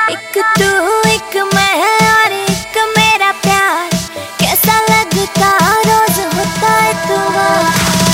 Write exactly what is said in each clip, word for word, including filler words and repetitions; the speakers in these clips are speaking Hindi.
एक तू एक मैं और एक मेरा प्यार, कैसा लगता रोज होता इतवार।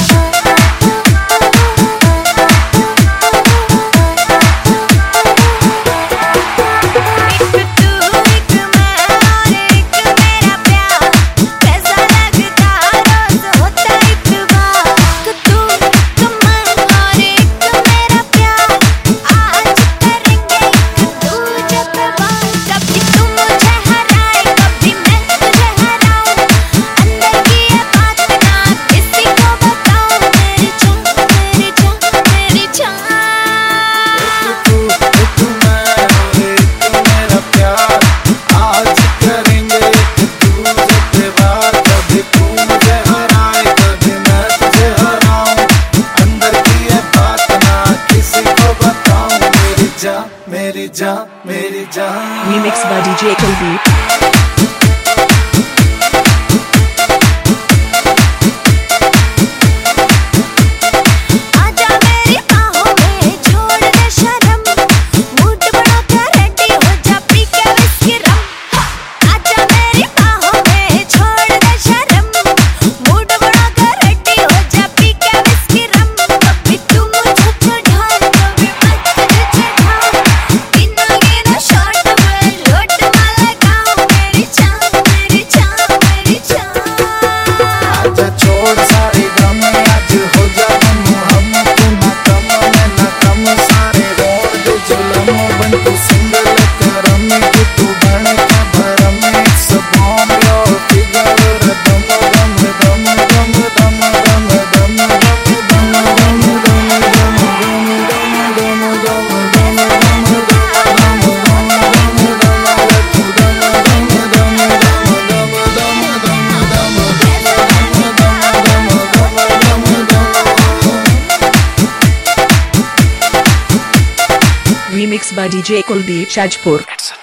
मेरी जान मेरी जान Remix by D J Kuldeep। Remix by D J Kuldeep Shajpur।